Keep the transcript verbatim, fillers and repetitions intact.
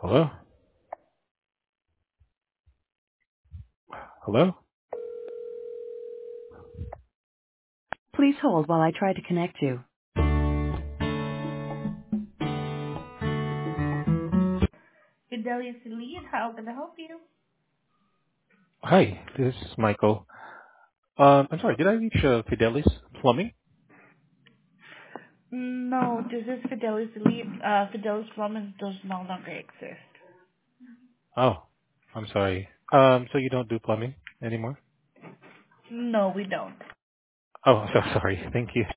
Hello? Hello? Please hold while I try to connect you. Fidelis Lead, how can I help you? Hi, this is Michael. Um, I'm sorry, did I reach uh, Fidelis Plumbing? No, this is Fidelis Lead. Uh, Fidelis Plumbing does no longer exist. Oh, I'm sorry. Um, so you don't do plumbing anymore? No, we don't. Oh, so sorry. Thank you.